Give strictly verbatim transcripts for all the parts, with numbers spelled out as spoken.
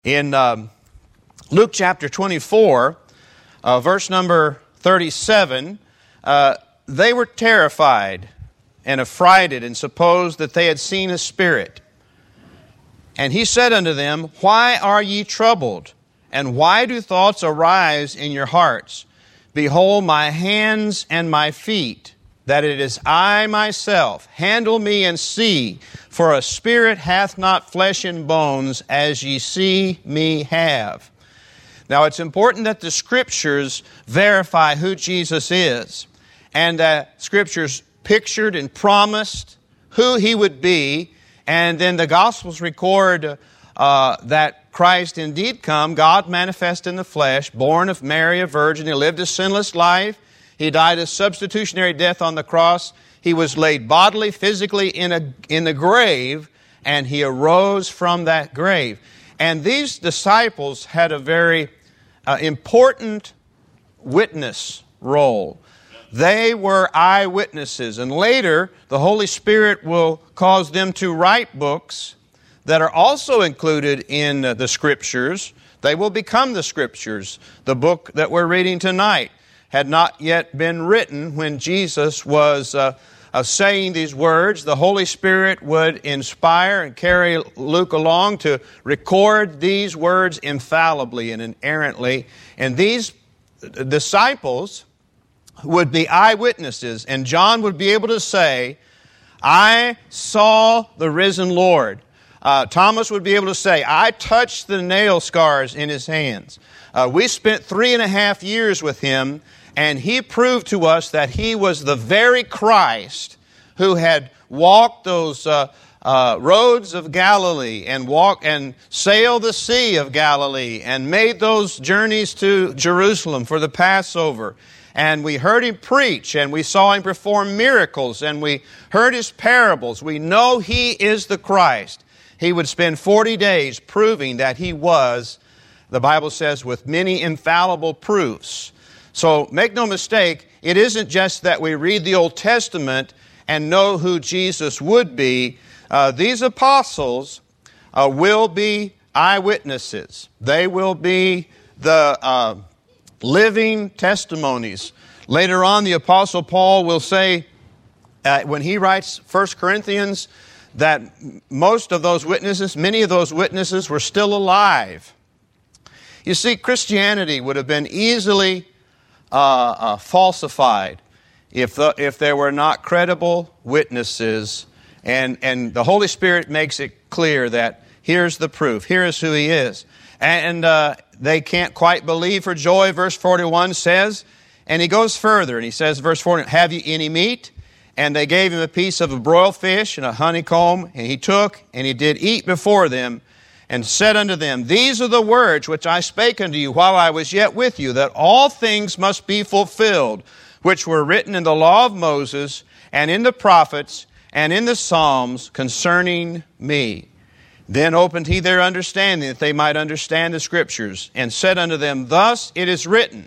In um, Luke chapter twenty-four, uh, verse number thirty-seven, uh, they were terrified and affrighted and supposed that they had seen a spirit. And he said unto them, Why are ye troubled? And why do thoughts arise in your hearts? Behold my hands and my feet, that it is I myself. Handle me and see, for a spirit hath not flesh and bones, as ye see me have. Now it's important that the Scriptures verify who Jesus is, and that Scriptures pictured and promised who He would be, and then the Gospels record uh, that Christ indeed come, God manifest in the flesh, born of Mary, a virgin. He lived a sinless life. He died a substitutionary death on the cross. He was laid bodily, physically in a in the grave, and He arose from that grave. And these disciples had a very uh, important witness role. They were eyewitnesses, and later the Holy Spirit will cause them to write books that are also included in uh, the Scriptures. They will become the Scriptures. The book that we're reading tonight had not yet been written when Jesus was uh, uh, saying these words. The Holy Spirit would inspire and carry Luke along to record these words infallibly and inerrantly. And these disciples would be eyewitnesses, and John would be able to say, I saw the risen Lord. Uh, Thomas would be able to say, I touched the nail scars in His hands. Uh, we spent three and a half years with Him, and He proved to us that He was the very Christ who had walked those uh, uh, roads of Galilee and walked and sailed the Sea of Galilee and made those journeys to Jerusalem for the Passover. And we heard Him preach, and we saw Him perform miracles, and we heard His parables. We know He is the Christ. He would spend forty days proving that He was, the Bible says, with many infallible proofs. So make no mistake, it isn't just that we read the Old Testament and know who Jesus would be. Uh, these apostles uh, will be eyewitnesses. They will be the uh, living testimonies. Later on, the Apostle Paul will say, uh, when he writes First Corinthians, that most of those witnesses, many of those witnesses were still alive. You see, Christianity would have been easily uh, uh, falsified if the, if there were not credible witnesses, and, and the Holy Spirit makes it clear that here's the proof, here is who He is. And uh, they can't quite believe for joy, verse forty-one says, and he goes further, and he says, verse forty, have you any meat? And they gave him a piece of a broiled fish and a honeycomb, and he took, and he did eat before them, and said unto them, These are the words which I spake unto you while I was yet with you, that all things must be fulfilled, which were written in the law of Moses, and in the prophets, and in the Psalms concerning me. Then opened he their understanding, that they might understand the Scriptures, and said unto them, Thus it is written.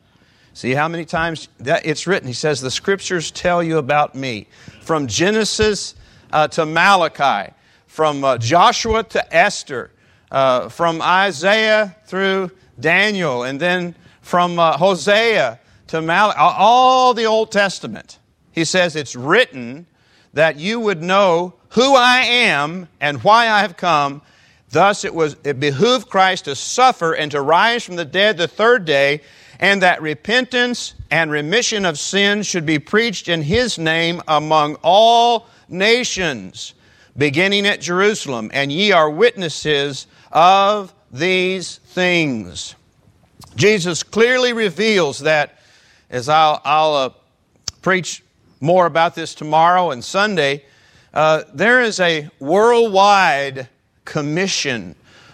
See how many times that it's written? He says, the Scriptures tell you about me. From Genesis uh, to Malachi, from uh, Joshua to Esther, uh, from Isaiah through Daniel, and then from uh, Hosea to Malachi, all the Old Testament. He says it's written that you would know who I am and why I have come. Thus it was it behooved Christ to suffer and to rise from the dead the third day, and that repentance and remission of sins should be preached in His name among all nations, beginning at Jerusalem. And ye are witnesses of these things. Jesus clearly reveals that, as I'll, I'll uh, preach more about this tomorrow and Sunday, uh, there is a worldwide commission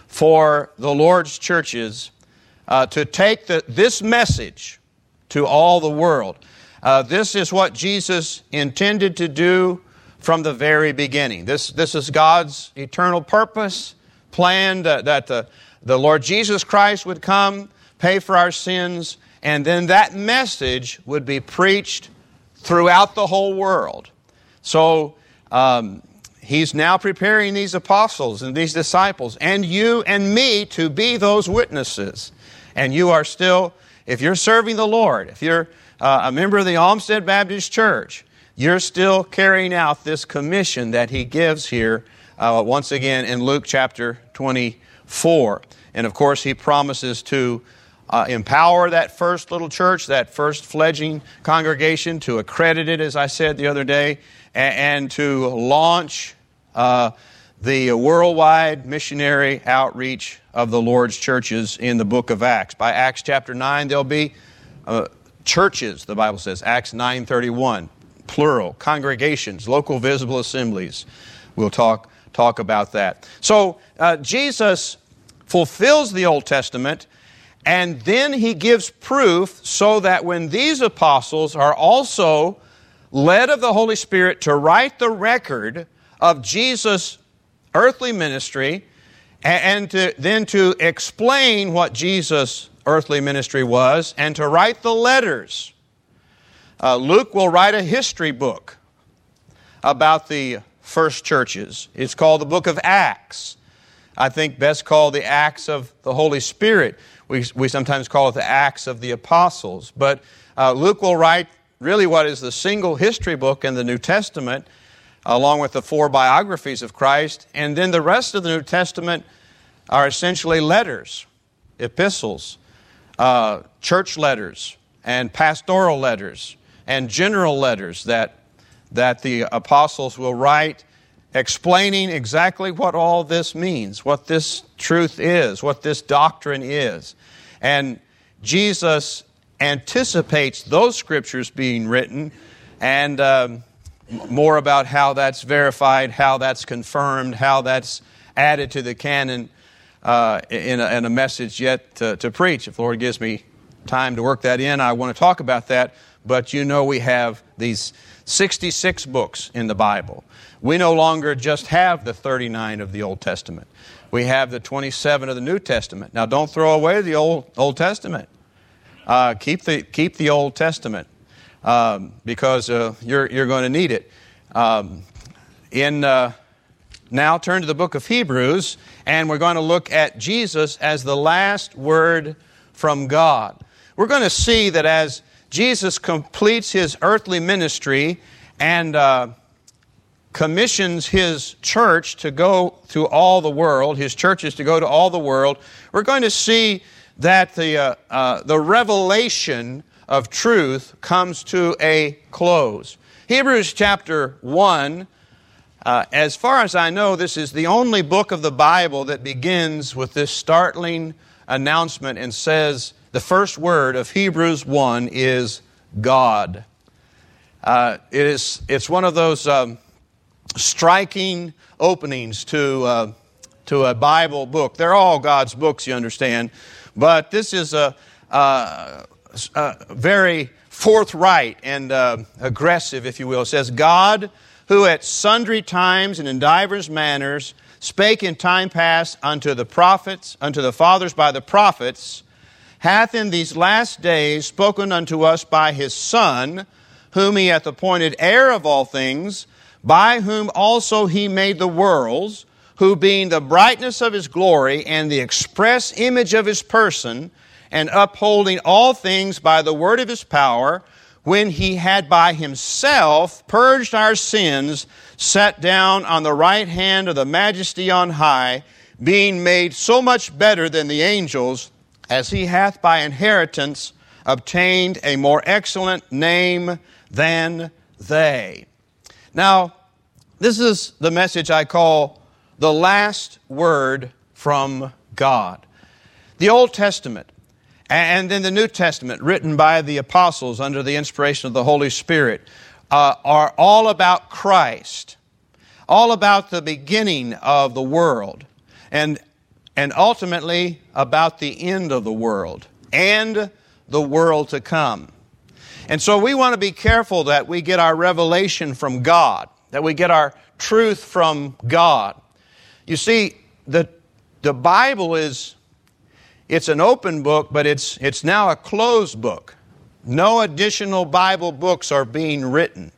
for the Lord's churches Uh, to take the, this message to all the world. Uh, this is what Jesus intended to do from the very beginning. This, this is God's eternal purpose, plan that, that the, the Lord Jesus Christ would come, pay for our sins, and then that message would be preached throughout the whole world. So um, He's now preparing these apostles and these disciples and you and me to be those witnesses. And you are still, if you're serving the Lord, if you're uh, a member of the Olmsted Baptist Church, you're still carrying out this commission that He gives here uh, once again in Luke chapter twenty-four. And of course, He promises to uh, empower that first little church, that first fledgling congregation, to accredit it, as I said the other day, and, and to launch uh, the worldwide missionary outreach of the Lord's churches in the book of Acts. By Acts chapter nine, there'll be uh, churches, the Bible says, Acts nine thirty-one, plural, congregations, local visible assemblies. We'll talk, talk about that. So uh, Jesus fulfills the Old Testament, and then He gives proof so that when these apostles are also led of the Holy Spirit to write the record of Jesus' earthly ministry, and to, then to explain what Jesus' earthly ministry was, and to write the letters. Uh, Luke will write a history book about the first churches. It's called the book of Acts. I think best called the Acts of the Holy Spirit. We, we sometimes call it the Acts of the Apostles. But uh, Luke will write really what is the single history book in the New Testament, along with the four biographies of Christ. And then the rest of the New Testament are essentially letters, epistles, uh, church letters, and pastoral letters, and general letters that, that the apostles will write, explaining exactly what all this means, what this truth is, what this doctrine is. And Jesus anticipates those scriptures being written, and um, more about how that's verified, how that's confirmed, how that's added to the canon uh, in, a, in a message yet to, to preach. If the Lord gives me time to work that in, I want to talk about that. But you know we have these sixty-six books in the Bible. We no longer just have the thirty-nine of the Old Testament. We have the twenty-seven of the New Testament. Now don't throw away the Old, Old Testament. Uh, keep the, keep the Old Testament. Um, because uh, you're you're going to need it. Um, in uh, now turn to the book of Hebrews, and we're going to look at Jesus as the last word from God. We're going to see that as Jesus completes His earthly ministry and uh, commissions His church to go to all the world, His churches to go to all the world, we're going to see that the uh, uh, the revelation of truth comes to a close. Hebrews chapter one, uh, as far as I know, this is the only book of the Bible that begins with this startling announcement and says the first word of Hebrews one is God. Uh, it is, it's one of those um, striking openings to, uh, to a Bible book. They're all God's books, you understand, but this is a... Uh, Uh, very forthright and uh, aggressive, if you will. It says, God, who at sundry times and in divers manners spake in time past unto the prophets, unto the fathers by the prophets, hath in these last days spoken unto us by His Son, whom He hath appointed heir of all things, by whom also He made the worlds, who being the brightness of His glory and the express image of His person, and upholding all things by the word of His power, when He had by Himself purged our sins, sat down on the right hand of the Majesty on high, being made so much better than the angels, as He hath by inheritance obtained a more excellent name than they. Now, this is the message I call the last word from God. The Old Testament and then the New Testament, written by the apostles under the inspiration of the Holy Spirit, uh, are all about Christ, all about the beginning of the world, and, and ultimately about the end of the world and the world to come. And so we want to be careful that we get our revelation from God, that we get our truth from God. You see, the, the Bible is... It's an open book, but it's, it's now a closed book. No additional Bible books are being written.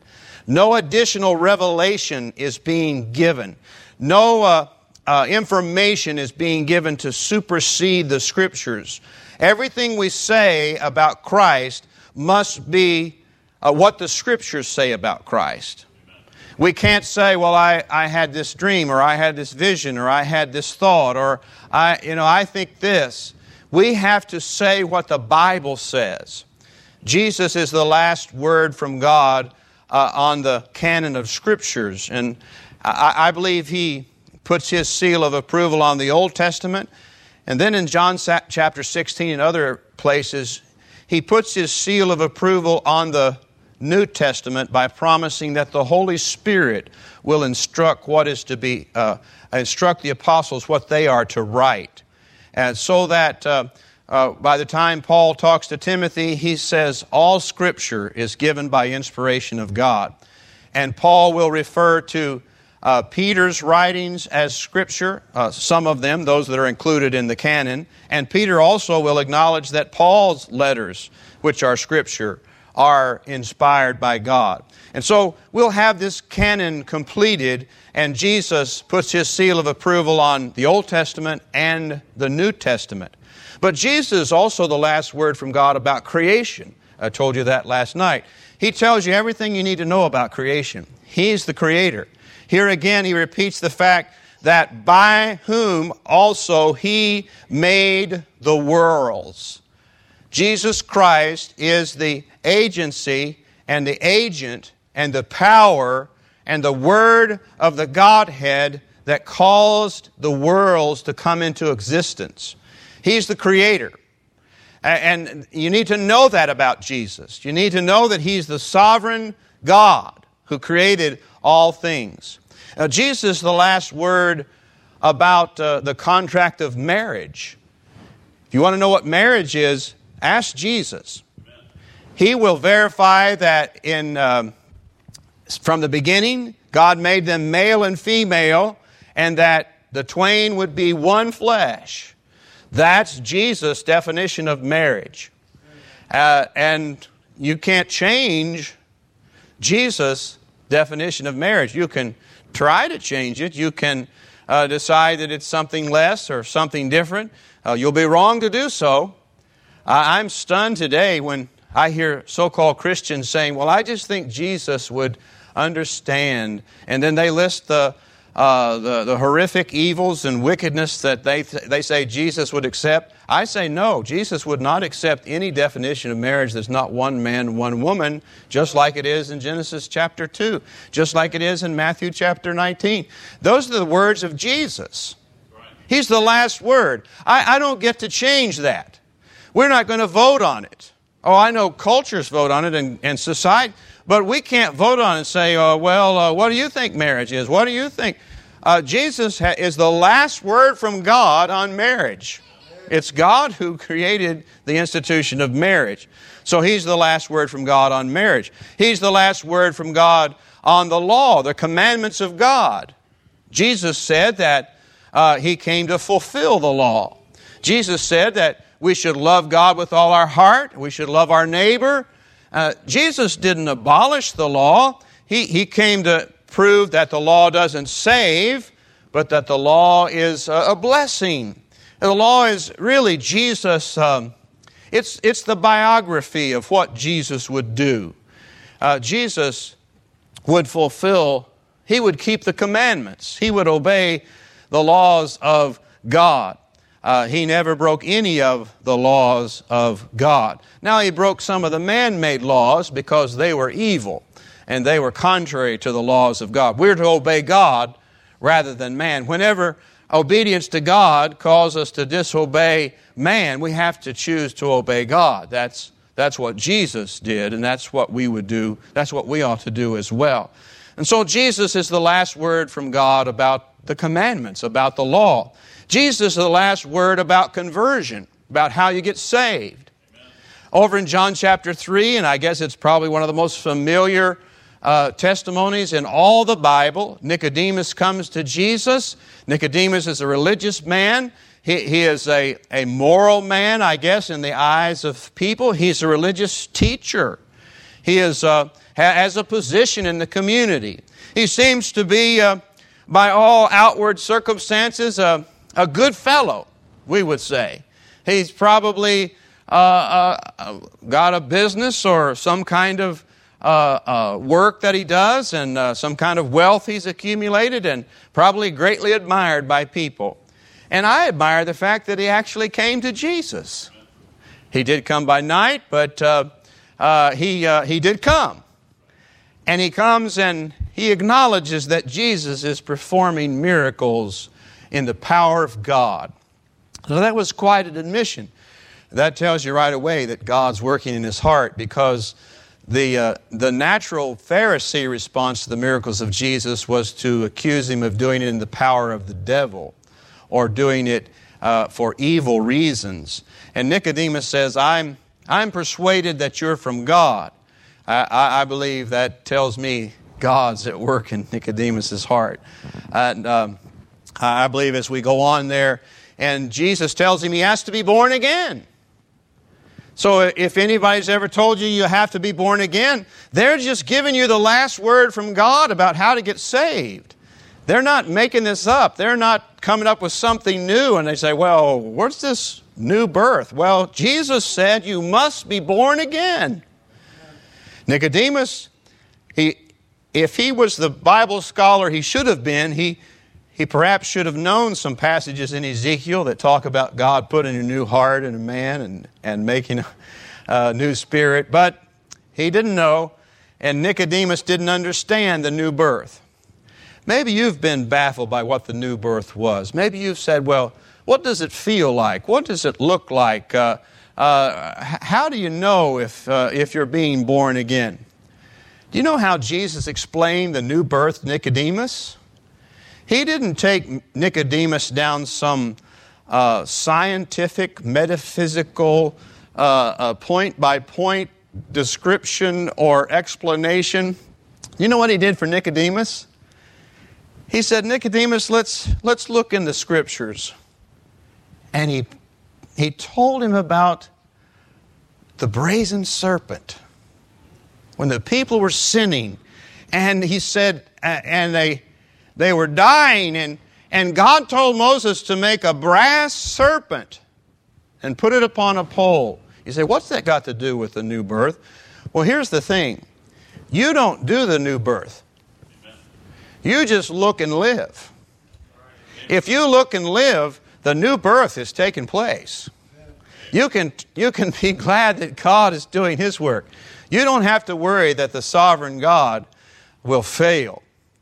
No additional revelation is being given. No uh, uh, information is being given to supersede the Scriptures. Everything we say about Christ must be uh, what the Scriptures say about Christ. We can't say, well, I, I had this dream, or I had this vision, or I had this thought, or I, you know, I think this. We have to say what the Bible says. Jesus is the last word from God uh, on the canon of Scriptures, and I, I believe He puts His seal of approval on the Old Testament, and then in John chapter sixteen and other places, He puts His seal of approval on the New Testament by promising that the Holy Spirit will instruct what is to be, uh, instruct the apostles what they are to write. And so that uh, uh, by the time Paul talks to Timothy, he says all Scripture is given by inspiration of God. And Paul will refer to uh, Peter's writings as Scripture, uh, some of them, those that are included in the canon. And Peter also will acknowledge that Paul's letters, which are Scripture, are inspired by God. And so we'll have this canon completed, and Jesus puts His seal of approval on the Old Testament and the New Testament. But Jesus is also the last word from God about creation. I told you that last night. He tells you everything you need to know about creation. He's the Creator. Here again, He repeats the fact that by whom also He made the worlds. Jesus Christ is the agency and the agent and the power and the Word of the Godhead that caused the worlds to come into existence. He's the Creator. And you need to know that about Jesus. You need to know that He's the sovereign God who created all things. Now, Jesus is the last word about uh, the contract of marriage. If you want to know what marriage is, ask Jesus. He will verify that in um, from the beginning, God made them male and female, and that the twain would be one flesh. That's Jesus' definition of marriage. Uh, and you can't change Jesus' definition of marriage. You can try to change it. You can uh, decide that it's something less or something different. Uh, you'll be wrong to do so. I'm stunned today when I hear so-called Christians saying, well, I just think Jesus would understand. And then they list the, uh, the, the horrific evils and wickedness that they, th- they say Jesus would accept. I say no, Jesus would not accept any definition of marriage that's not one man, one woman, just like it is in Genesis chapter two, just like it is in Matthew chapter nineteen. Those are the words of Jesus. He's the last word. I, I don't get to change that. We're not going to vote on it. Oh, I know cultures vote on it and, and society, but we can't vote on it and say, oh, well, uh, what do you think marriage is? What do you think? Uh, Jesus ha- is the last word from God on marriage. It's God who created the institution of marriage. So He's the last word from God on marriage. He's the last word from God on the law, the commandments of God. Jesus said that uh, He came to fulfill the law. Jesus said that we should love God with all our heart. We should love our neighbor. Uh, Jesus didn't abolish the law. He, he came to prove that the law doesn't save, but that the law is a, a blessing. The law is really Jesus. Um, it's, it's the biography of what Jesus would do. Uh, Jesus would fulfill, He would keep the commandments. He would obey the laws of God. Uh, he never broke any of the laws of God. Now, He broke some of the man-made laws because they were evil and they were contrary to the laws of God. We're to obey God rather than man. Whenever obedience to God calls us to disobey man, we have to choose to obey God. That's, that's what Jesus did, and that's what we would do. That's what we ought to do as well. And so Jesus is the last word from God about the commandments, about the law. Jesus is the last word about conversion, about how you get saved. Amen. Over in John chapter three, and I guess it's probably one of the most familiar uh, testimonies in all the Bible, Nicodemus comes to Jesus. Nicodemus is a religious man. He, he is a, a moral man, I guess, in the eyes of people. He's a religious teacher. He is, uh, has a position in the community. He seems to be, uh, by all outward circumstances, uh, a good fellow, we would say. He's probably uh, uh, got a business or some kind of uh, uh, work that he does and uh, some kind of wealth he's accumulated and probably greatly admired by people. And I admire the fact that he actually came to Jesus. He did come by night, but uh, uh, he, uh, he did come. And he comes and he acknowledges that Jesus is performing miracles in the power of God. So that was quite an admission. That tells you right away that God's working in his heart, because the, uh, the natural Pharisee response to the miracles of Jesus was to accuse him of doing it in the power of the devil, or doing it uh, for evil reasons. And Nicodemus says, I'm, I'm persuaded that you're from God. I, I believe that tells me God's at work in Nicodemus' heart. And um, I believe as we go on there, and Jesus tells him he has to be born again. So if anybody's ever told you you have to be born again, they're just giving you the last word from God about how to get saved. They're not making this up. They're not coming up with something new and they say, well, what's this new birth? Well, Jesus said you must be born again. Nicodemus, he, if he was the Bible scholar he should have been, he, he perhaps should have known some passages in Ezekiel that talk about God putting a new heart in a man and, and making a, a new spirit. But he didn't know, and Nicodemus didn't understand the new birth. Maybe you've been baffled by what the new birth was. Maybe you've said, well, what does it feel like? What does it look like? Uh, uh, how do you know if, uh, if you're being born again? Do you know how Jesus explained the new birth to Nicodemus? He didn't take Nicodemus down some uh, scientific, metaphysical, uh, uh, point-by-point description or explanation. You know what he did for Nicodemus? He said, Nicodemus, let's, let's look in the Scriptures. And he, he told him about the brazen serpent. When the people were sinning, and he said, and they, they were dying, and, and God told Moses to make a brass serpent and put it upon a pole. You say, what's that got to do with the new birth? Well, here's the thing. You don't do the new birth. You just look and live. If you look and live, the new birth has taken place. You can, you can be glad that God is doing His work. You don't have to worry that the sovereign God will fail.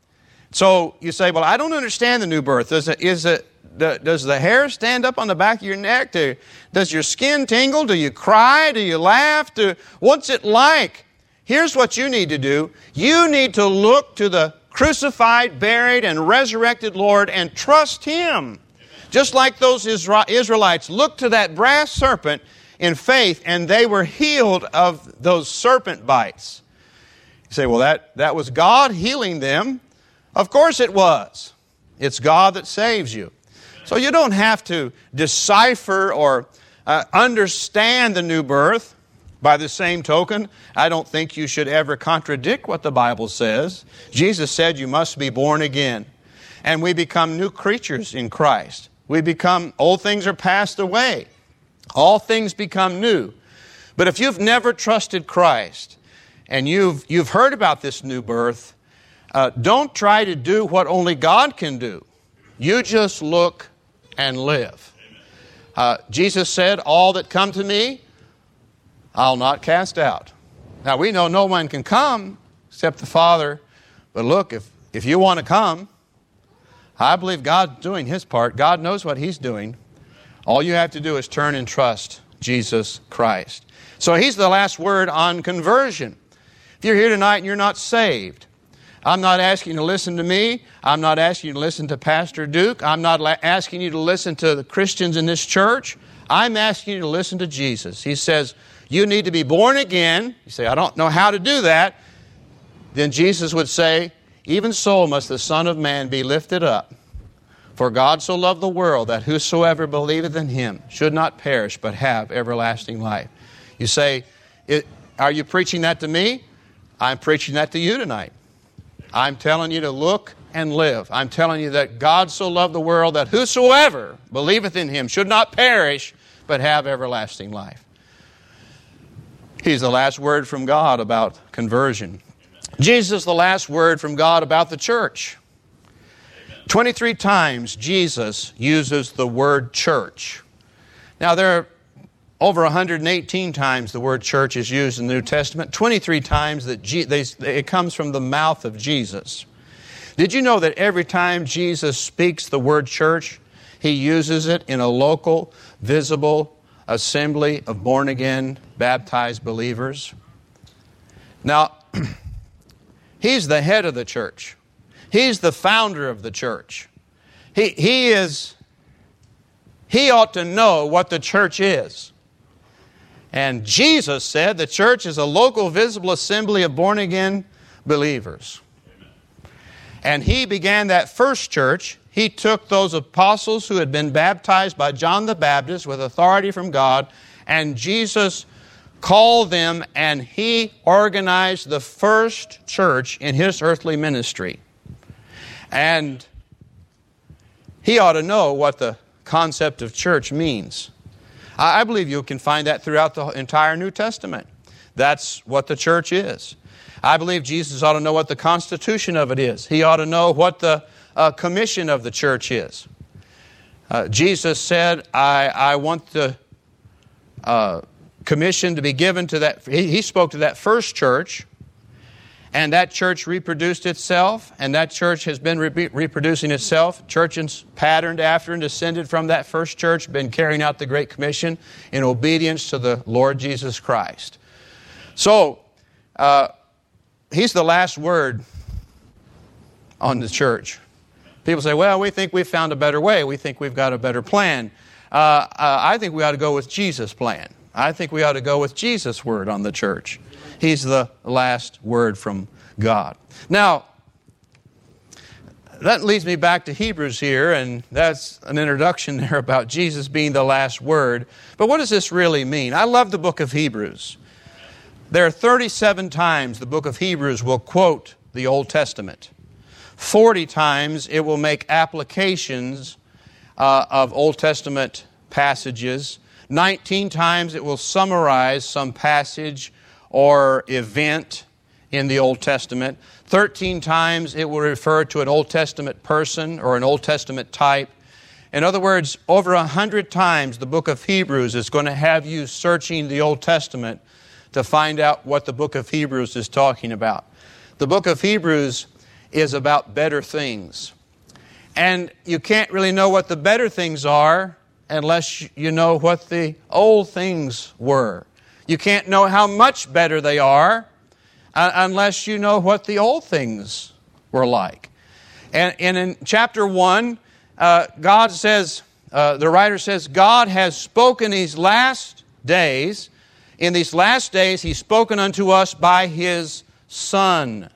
So you say, well, I don't understand the new birth. Does it, is it, does the hair stand up on the back of your neck? Do, does your skin tingle? Do you cry? Do you laugh? Do, what's it like? Here's what you need to do. You need to look to the crucified, buried, and resurrected Lord and trust Him. Just like those Israelites looked to that brass serpent in faith, and they were healed of those serpent bites. You say, well, that, that was God healing them. Of course it was. It's God that saves you. So you don't have to decipher or uh, understand the new birth. By the same token, I don't think you should ever contradict what the Bible says. Jesus said you must be born again. And we become new creatures in Christ. We become, old things are passed away. All things become new. But if you've never trusted Christ and you've, you've heard about this new birth, uh, don't try to do what only God can do. You just look and live. Uh, Jesus said, all that come to me, I'll not cast out. Now we know no one can come except the Father. But look, if, if you want to come, I believe God's doing His part. God knows what He's doing. All you have to do is turn and trust Jesus Christ. So He's the last word on conversion. If you're here tonight and you're not saved, I'm not asking you to listen to me. I'm not asking you to listen to Pastor Duke. I'm not la- asking you to listen to the Christians in this church. I'm asking you to listen to Jesus. He says, you need to be born again. You say, I don't know how to do that. Then Jesus would say, even so must the Son of Man be lifted up. For God so loved the world that whosoever believeth in Him should not perish but have everlasting life. You say, are you preaching that to me? I'm preaching that to you tonight. I'm telling you to look and live. I'm telling you that God so loved the world that whosoever believeth in Him should not perish, but have everlasting life. He's the last word from God about conversion. Jesus is the last word from God about the church. twenty-three times Jesus uses the word church. Now there are over one hundred eighteen times the word church is used in the New Testament. twenty-three times that Je- they, it comes from the mouth of Jesus. Did you know that every time Jesus speaks the word church, He uses it in a local, visible assembly of born-again, baptized believers? Now, He's the head of the church. He's the founder of the church. He, he is, He ought to know what the church is. And Jesus said the church is a local, visible assembly of born-again believers. And He began that first church. He took those apostles who had been baptized by John the Baptist with authority from God, and Jesus called them, and He organized the first church in His earthly ministry. And He ought to know what the concept of church means. I believe you can find that throughout the entire New Testament. That's what the church is. I believe Jesus ought to know what the constitution of it is. He ought to know what the uh, commission of the church is. Uh, Jesus said, I, I want the uh, commission to be given to that. He, he spoke to that first church, and that church reproduced itself, and that church has been re- reproducing itself. Churches patterned after and descended from that first church, been carrying out the Great Commission in obedience to the Lord Jesus Christ. So, uh, He's the last word on the church. People say, well, we think we've found a better way. We think we've got a better plan. Uh, uh, I think we ought to go with Jesus' plan. I think we ought to go with Jesus' word on the church. He's the last word from God. Now, that leads me back to Hebrews here, and that's an introduction there about Jesus being the last word. But what does this really mean? I love the book of Hebrews. There are thirty-seven times the book of Hebrews will quote the Old Testament. forty times it will make applications uh, of Old Testament passages. nineteen times it will summarize some passage or event in the Old Testament. thirteen times it will refer to an Old Testament person or an Old Testament type. In other words, over a hundred times the book of Hebrews is going to have you searching the Old Testament to find out what the book of Hebrews is talking about. The book of Hebrews is about better things. And you can't really know what the better things are unless you know what the old things were. You can't know how much better they are uh, unless you know what the old things were like. And, and in chapter one, uh, God says, uh, the writer says, God has spoken these last days. In these last days, He's spoken unto us by His Son.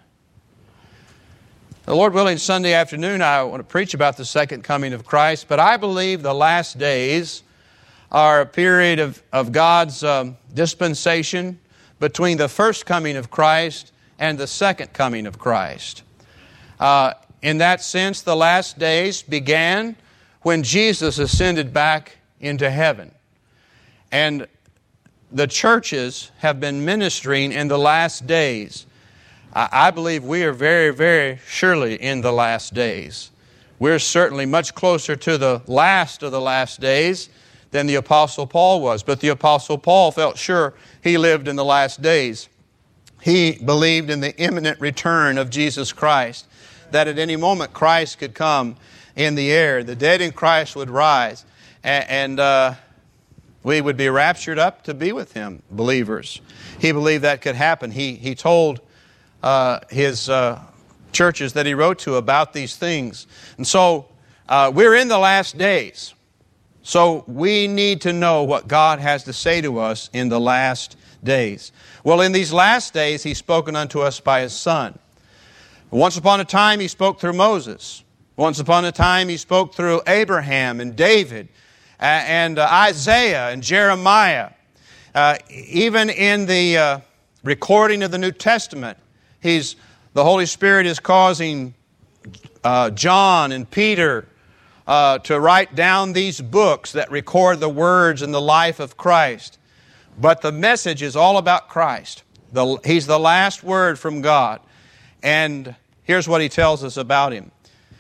The Lord willing, Sunday afternoon, I want to preach about the second coming of Christ, but I believe the last days are a period of, of God's um, dispensation between the first coming of Christ and the second coming of Christ. Uh, in that sense, the last days began when Jesus ascended back into heaven. And the churches have been ministering in the last days. I believe we are very, very surely in the last days. We're certainly much closer to the last of the last days than the Apostle Paul was. But the Apostle Paul felt sure he lived in the last days. He believed in the imminent return of Jesus Christ, that at any moment Christ could come in the air. The dead in Christ would rise, and, and uh, we would be raptured up to be with Him, believers. He believed that could happen. He, he told uh, his uh, churches that he wrote to about these things. And so uh, we're in the last days. So we need to know what God has to say to us in the last days. Well, in these last days, He's spoken unto us by His Son. Once upon a time, He spoke through Moses. Once upon a time, He spoke through Abraham and David and uh, Isaiah and Jeremiah. Uh, even in the uh, recording of the New Testament, He's, the Holy Spirit is causing uh, John and Peter uh, to write down these books that record the words and the life of Christ. But the message is all about Christ. The, he's the last word from God. And here's what he tells us about Him.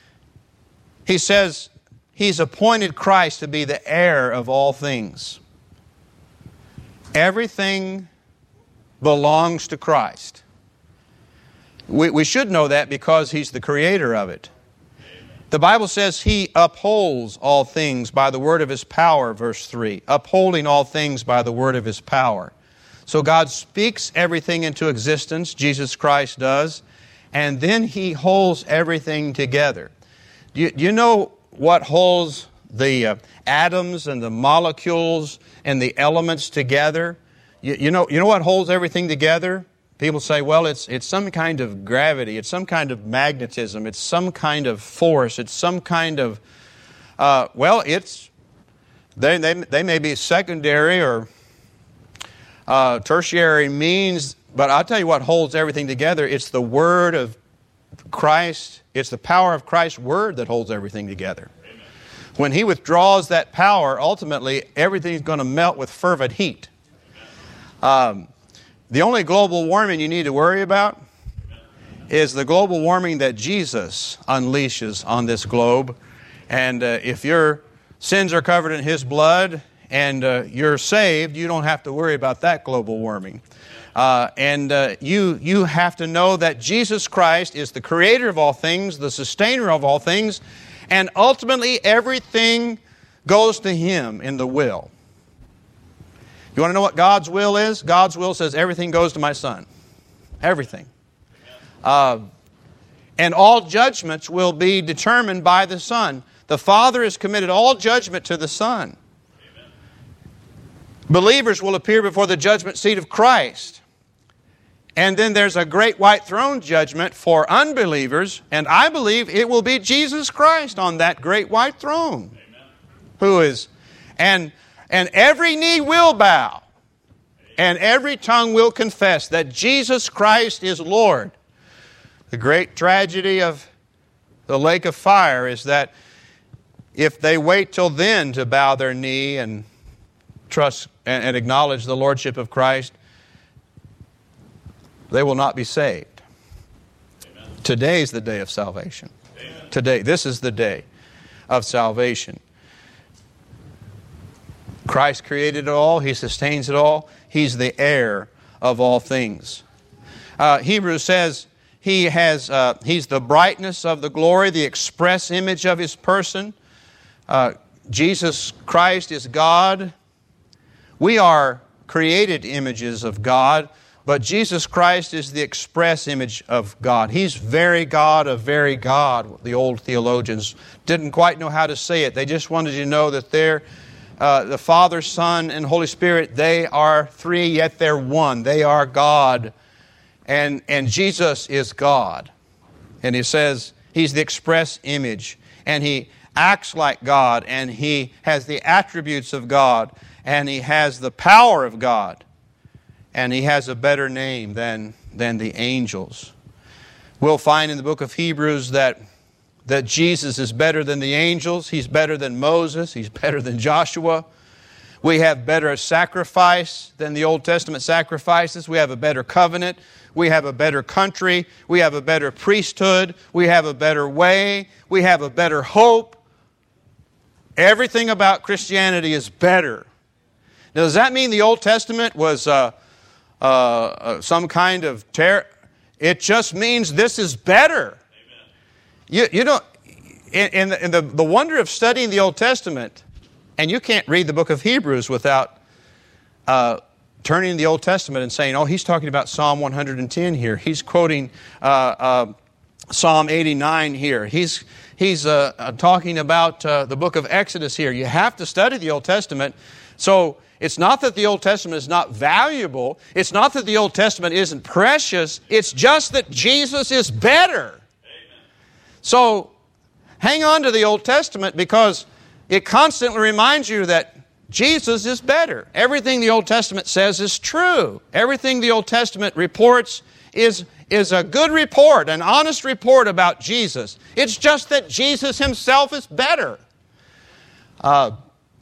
He says He's appointed Christ to be the heir of all things. Everything belongs to Christ. We, we should know that because He's the creator of it. The Bible says He upholds all things by the word of His power, verse three. Upholding all things by the word of His power. So God speaks everything into existence, Jesus Christ does, and then He holds everything together. Do you, do you know what holds the uh, atoms and the molecules and the elements together? You, you know, you know what holds everything together? People say, well, it's it's some kind of gravity, it's some kind of magnetism, it's some kind of force, it's some kind of, uh, well, it's, they, they, they may be secondary or uh, tertiary means, but I'll tell you what holds everything together. It's the Word of Christ, it's the power of Christ's Word that holds everything together. Amen. When He withdraws that power, ultimately, everything's going to melt with fervent heat. Um, The only global warming you need to worry about is the global warming that Jesus unleashes on this globe. And uh, if your sins are covered in His blood and uh, you're saved, you don't have to worry about that global warming. Uh, and uh, you, you have to know that Jesus Christ is the creator of all things, the sustainer of all things, and ultimately everything goes to Him in the will. You want to know what God's will is? God's will says everything goes to my Son. Everything. Uh, and all judgments will be determined by the Son. The Father has committed all judgment to the Son. Amen. Believers will appear before the judgment seat of Christ. And then there's a great white throne judgment for unbelievers. And I believe it will be Jesus Christ on that great white throne. Amen. Who is... and And every knee will bow, and every tongue will confess that Jesus Christ is Lord. The great tragedy of the lake of fire is that if they wait till then to bow their knee and trust and, and acknowledge the Lordship of Christ, they will not be saved. Amen. Today is the day of salvation. Amen. Today, this is the day of salvation. Christ created it all. He sustains it all. He's the heir of all things. Uh, Hebrews says he has, uh, He's the brightness of the glory, the express image of His person. Uh, Jesus Christ is God. We are created images of God, but Jesus Christ is the express image of God. He's very God of very God. The old theologians didn't quite know how to say it. They just wanted you to know that they're Uh, the Father, Son, and Holy Spirit, they are three, yet they're one. They are God. And, and Jesus is God. And He says He's the express image. And He acts like God. And He has the attributes of God. And He has the power of God. And He has a better name than, than the angels. We'll find in the book of Hebrews that that Jesus is better than the angels. He's better than Moses. He's better than Joshua. We have better sacrifice than the Old Testament sacrifices. We have a better covenant. We have a better country. We have a better priesthood. We have a better way. We have a better hope. Everything about Christianity is better. Now, does that mean the Old Testament was uh, uh, uh, some kind of terror? It just means this is better. You, you don't, in, the, in the, the wonder of studying the Old Testament, and you can't read the book of Hebrews without uh, turning to the Old Testament and saying, oh, he's talking about Psalm one hundred ten here. He's quoting uh, uh, Psalm eighty-nine here. He's, he's uh, uh, talking about uh, the book of Exodus here. You have to study the Old Testament. So it's not that the Old Testament is not valuable. It's not that the Old Testament isn't precious. It's just that Jesus is better. So, hang on to the Old Testament because it constantly reminds you that Jesus is better. Everything the Old Testament says is true. Everything the Old Testament reports is, is a good report, an honest report about Jesus. It's just that Jesus Himself is better. Uh,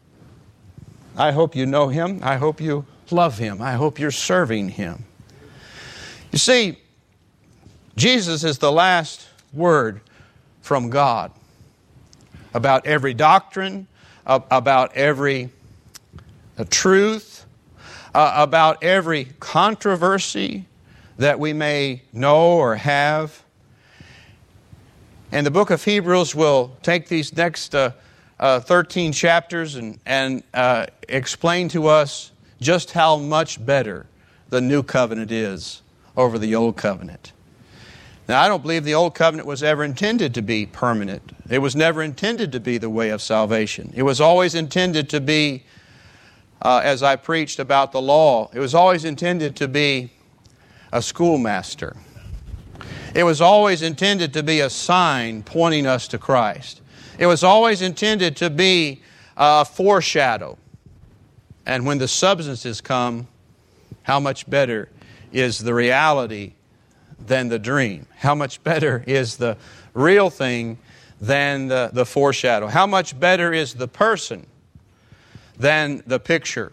I hope you know Him. I hope you love Him. I hope you're serving Him. You see, Jesus is the last word from God about every doctrine, about every truth, uh, about every controversy that we may know or have. And the book of Hebrews will take these next uh, uh, thirteen chapters and, and uh, explain to us just how much better the new covenant is over the old covenant. Now, I don't believe the old covenant was ever intended to be permanent. It was never intended to be the way of salvation. It was always intended to be, uh, as I preached about the law, it was always intended to be a schoolmaster. It was always intended to be a sign pointing us to Christ. It was always intended to be a foreshadow. And when the substances come, how much better is the reality than the dream? How much better is the real thing than the, the foreshadow? How much better is the person than the picture?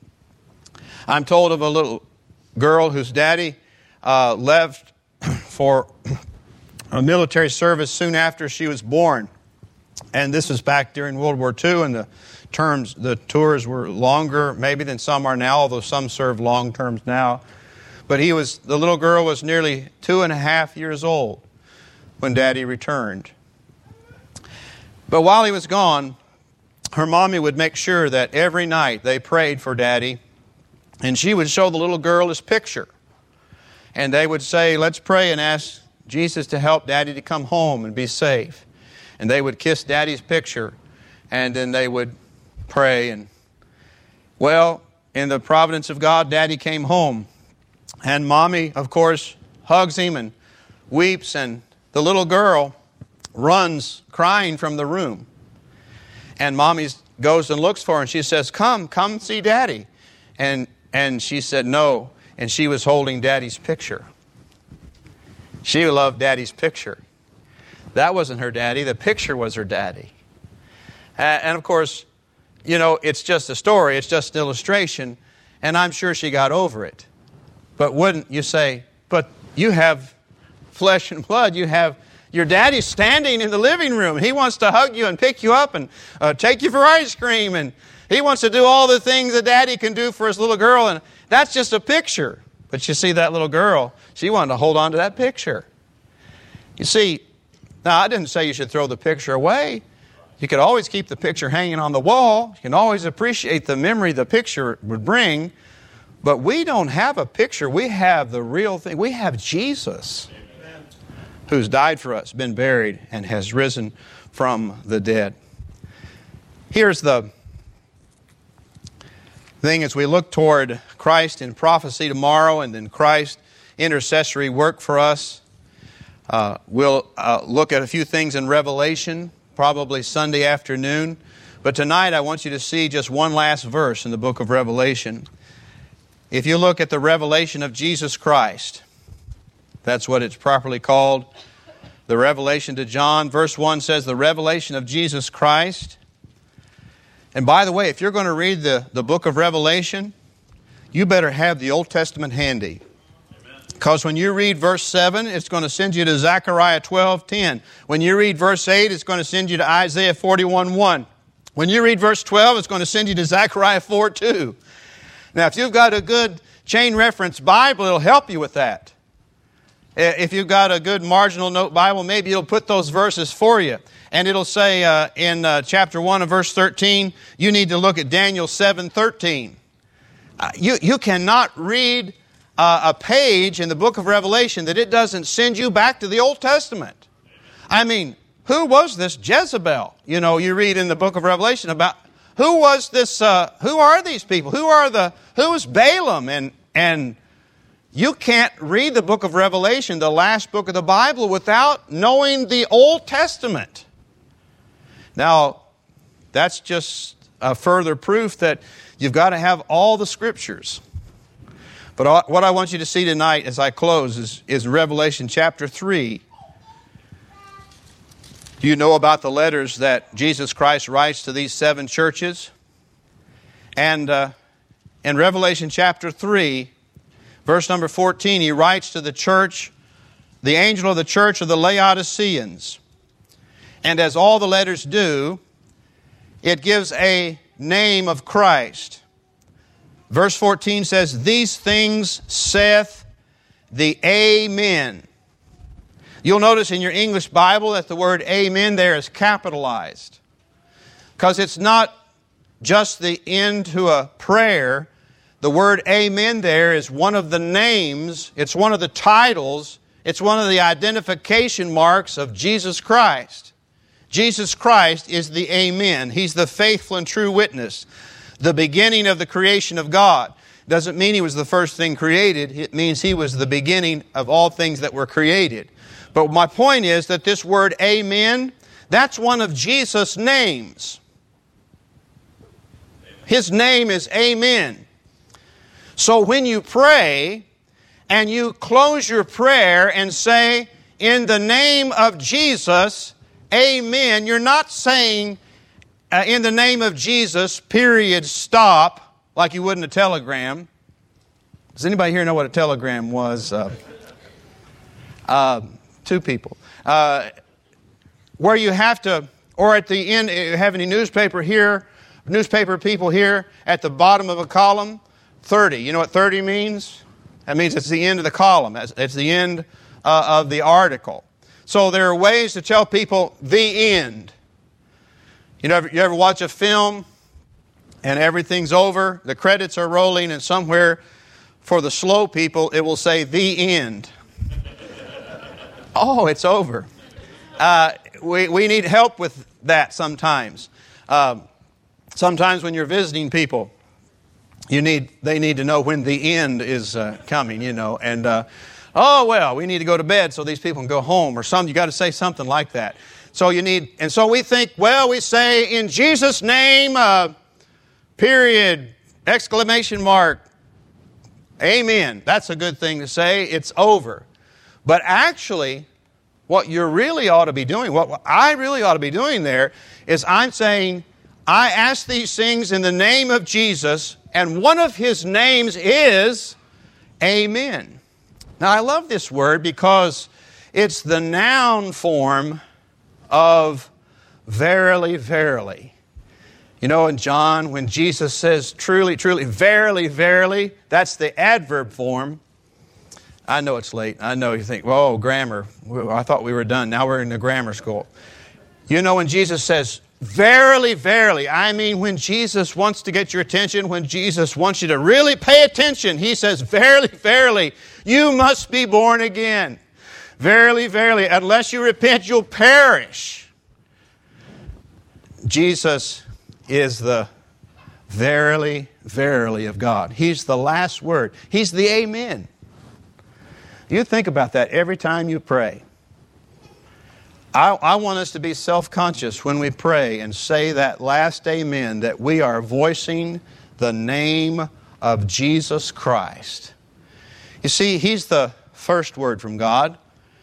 I'm told of a little girl whose daddy uh, left for a military service soon after she was born. And this was back during World War Two, and the terms, the tours were longer maybe than some are now, although some serve long terms now. But he was, the little girl was nearly two and a half years old when Daddy returned. But while he was gone, her mommy would make sure that every night they prayed for Daddy, and she would show the little girl his picture. And they would say, let's pray and ask Jesus to help Daddy to come home and be safe. And they would kiss Daddy's picture, and then they would pray. And well, in the providence of God, Daddy came home. And Mommy, of course, hugs him and weeps, and the little girl runs crying from the room. And Mommy goes and looks for her, and she says, come, come see Daddy. And, and she said no, and she was holding Daddy's picture. She loved Daddy's picture. That wasn't her daddy. The picture was her daddy. Uh, and of course, you know, it's just a story. It's just an illustration. And I'm sure she got over it. But wouldn't you say, but you have flesh and blood. You have your daddy standing in the living room. He wants to hug you and pick you up and uh, take you for ice cream. And he wants to do all the things a daddy can do for his little girl. And that's just a picture. But you see that little girl, she wanted to hold on to that picture. You see, now I didn't say you should throw the picture away. You could always keep the picture hanging on the wall. You can always appreciate the memory the picture would bring. But we don't have a picture. We have the real thing. We have Jesus, Amen, who's died for us, been buried, and has risen from the dead. Here's the thing as we look toward Christ in prophecy tomorrow and then Christ's intercessory work for us. Uh, we'll uh, look at a few things in Revelation, probably Sunday afternoon. But tonight I want you to see just one last verse in the book of Revelation. If you look at the revelation of Jesus Christ, that's what it's properly called, the revelation to John. Verse one says, the revelation of Jesus Christ. And by the way, if you're going to read the, the book of Revelation, you better have the Old Testament handy. Because when you read verse seven, it's going to send you to Zechariah twelve ten. When you read verse eight, it's going to send you to Isaiah forty-one one. When you read verse twelve, it's going to send you to Zechariah four two. Now, if you've got a good chain reference Bible, it'll help you with that. If you've got a good marginal note Bible, maybe it'll put those verses for you. And it'll say uh, in uh, chapter one of verse thirteen, you need to look at Daniel seven thirteen. Uh, you, you cannot read Uh, a page in the book of Revelation that it doesn't send you back to the Old Testament. I mean, who was this Jezebel? You know, you read in the book of Revelation about who was this, uh, who are these people? Who are the, who is Balaam? And, and you can't read the book of Revelation, the last book of the Bible, without knowing the Old Testament. Now, that's just a further proof that you've got to have all the Scriptures. But what I want you to see tonight as I close is, is Revelation chapter three. Do you know about the letters that Jesus Christ writes to these seven churches? And uh, in Revelation chapter three, verse number fourteen, he writes to the church, the angel of the church of the Laodiceans. And as all the letters do, it gives a name of Christ. Verse fourteen says, "These things saith the Amen." You'll notice in your English Bible that the word amen there is capitalized. Because it's not just the end to a prayer. The word amen there is one of the names, it's one of the titles, it's one of the identification marks of Jesus Christ. Jesus Christ is the Amen. He's the faithful and true witness. The beginning of the creation of God. Doesn't mean He was the first thing created. It means He was the beginning of all things that were created. But my point is that this word Amen, that's one of Jesus' names. His name is Amen. So when you pray and you close your prayer and say, "In the name of Jesus, Amen," you're not saying, uh, "In the name of Jesus, period, stop," like you would in a telegram. Does anybody here know what a telegram was? Uh, uh, two people. Uh, where you have to, or at the end, you have any newspaper here, newspaper people here, at the bottom of a column, thirty. You know what thirty means? That means it's the end of the column. It's the end uh, of the article. So there are ways to tell people the end. You know, you ever watch a film and everything's over, the credits are rolling, and somewhere for the slow people it will say the end. Oh, it's over. Uh, we, we need help with that sometimes. Um, sometimes when you're visiting people, you need they need to know when the end is uh, coming, you know, and uh, oh, well, we need to go to bed so these people can go home, or some. You got to say something like that. So you need, and so we think, well, we say, "In Jesus' name, uh, period, exclamation mark, amen." That's a good thing to say. It's over. But actually, what you really ought to be doing, what I really ought to be doing there, is I'm saying, I ask these things in the name of Jesus, and one of His names is Amen. Now, I love this word because it's the noun form of verily, verily. You know, in John, when Jesus says truly, truly, verily, verily, that's the adverb form. I know it's late. I know you think, "Whoa, grammar. I thought we were done. Now we're in the grammar school." You know, when Jesus says, "Verily, verily," I mean when Jesus wants to get your attention, when Jesus wants you to really pay attention, He says, "Verily, verily, you must be born again. Verily, verily, unless you repent, you'll perish." Jesus is the verily, verily of God. He's the last word. He's the Amen. You think about that every time you pray. I, I want us to be self-conscious when we pray and say that last amen, that we are voicing the name of Jesus Christ. You see, He's the first word from God.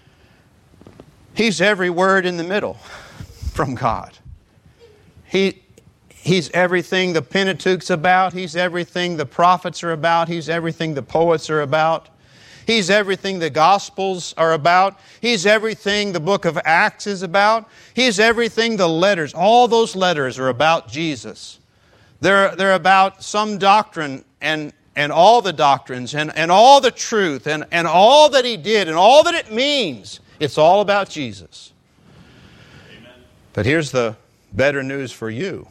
He's every word in the middle from God. He, he's everything the Pentateuch's about. He's everything the prophets are about. He's everything the poets are about. He's everything the Gospels are about. He's everything the book of Acts is about. He's everything the letters, all those letters are about Jesus. They're, they're about some doctrine and, and all the doctrines and, and all the truth and, and all that He did and all that it means. It's all about Jesus. Amen. But here's the better news for you.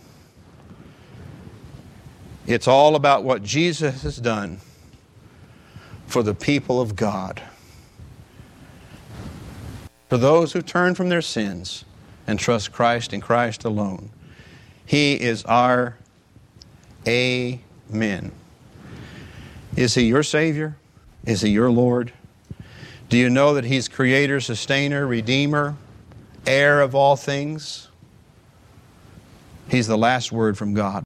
It's all about what Jesus has done for the people of God. For those who turn from their sins and trust Christ and Christ alone. He is our Amen. Is He your Savior? Is He your Lord? Do you know that He's Creator, Sustainer, Redeemer, heir of all things? He's the last word from God.